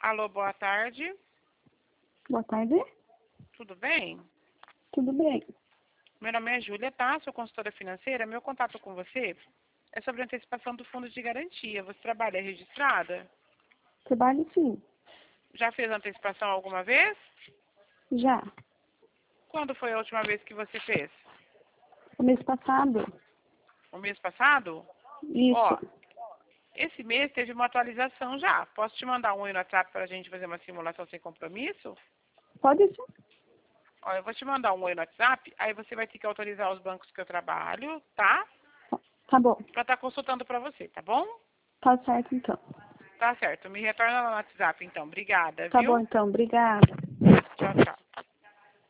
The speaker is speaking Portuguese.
Alô, boa tarde. Boa tarde. Tudo bem? Tudo bem. Meu nome é Júlia, tá? Sou consultora financeira. Meu contato com você é sobre a antecipação do fundo de garantia. Você trabalha registrada? Trabalho sim. Já fez antecipação alguma vez? Já. Quando foi a última vez que você fez? O mês passado? O mês passado? Isso. Ó, esse mês teve uma atualização já. Posso te mandar um oi no WhatsApp para a gente fazer uma simulação sem compromisso? Pode ser? Ó, eu vou te mandar um oi no WhatsApp, aí você vai ter que autorizar os bancos que eu trabalho, tá? Tá bom. Para estar consultando para você, tá bom? Tá certo então. Tá certo. Me retorna no WhatsApp, então. Obrigada, Tá viu? bom então. Obrigada. Tchau, tchau.